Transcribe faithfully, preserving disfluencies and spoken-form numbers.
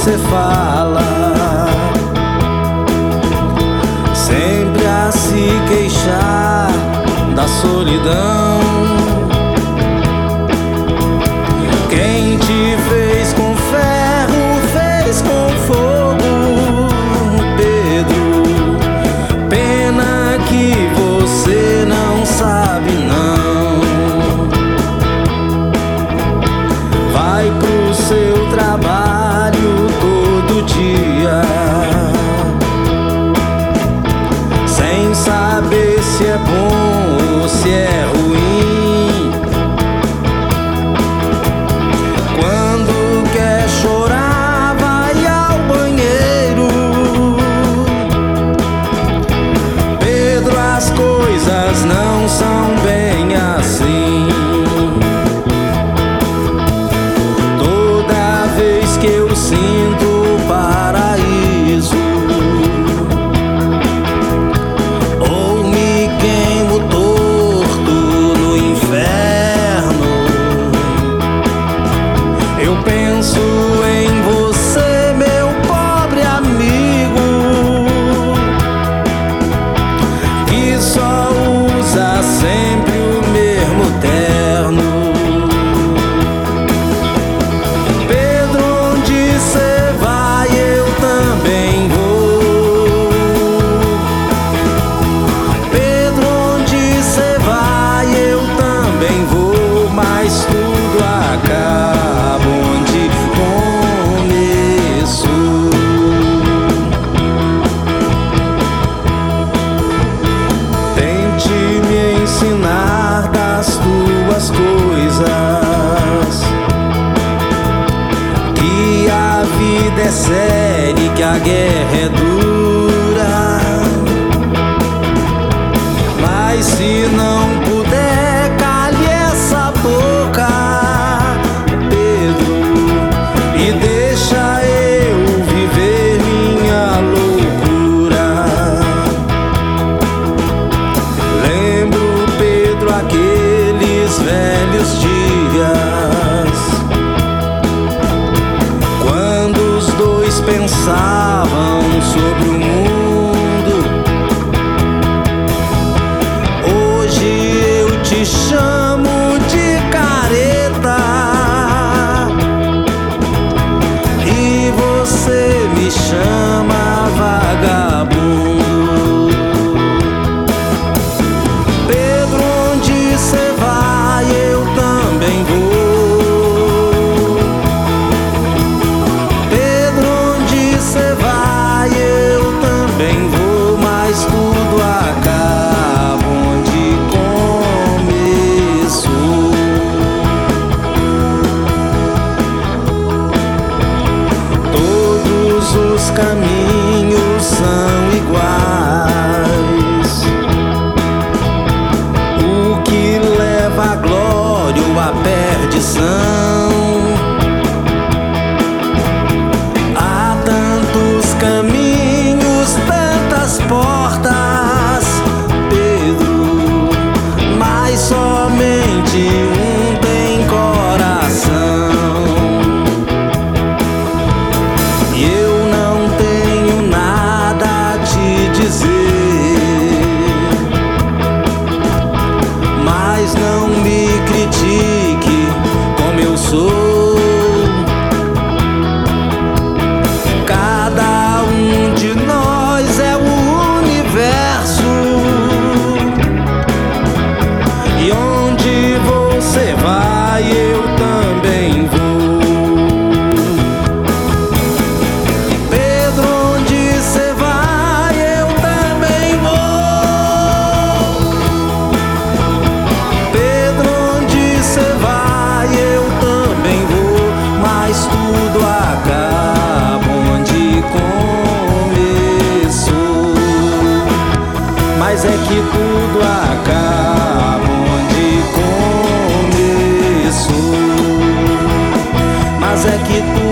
você fala, sempre a se queixar da solidão. Quem te fez com ferro, fez com fogo, Pedro. Pena que você não sabe não. Vai pro seu trabalho todo dia, sem saber se é bom ou se é ruim. Quando quer chorar, vai ao banheiro. Pedro, as coisas não são bem assim. Toda vez que eu sinto o paraíso, ou me queimo torto no inferno, eu penso em você, meu pobre amigo, que só usa sempre o mesmo terno. Pedro, onde cê vai, eu também vou. Pedro, onde cê vai, eu também vou. Mas tudo acaba onde começou. Tente me ensinar das tuas coisas, que a vida é séria, que a guerra é dura. Mas se não puder, cale essa boca, Pedro, e deixa eu viver minha loucura. Lembro, Pedro, aqueles velhos dias, quando os dois pensavam sobre o mundo. Hoje eu te chamo de careta e você me chama vagabundo. Pedro, onde cê vai, eu também vou. Pedro, onde cê vai, eu também vou. Mas tudo acaba onde começou. Todos os caminhos são iguais. O que leva à glória ou à perdição? Há tantos caminhos, tantas portas, Pedro, mas somente um tem coração. E eu não tenho nada a te dizer, mas não me critique como eu sou. Cada um de nós é o universo, e onde você vai, eu também vou. Pedro, onde cê vai, eu também vou. Pedro, onde cê vai, eu também vou. Mas tudo acaba onde começou. Mas é que tudo acaba onde começou. Mas é que tudo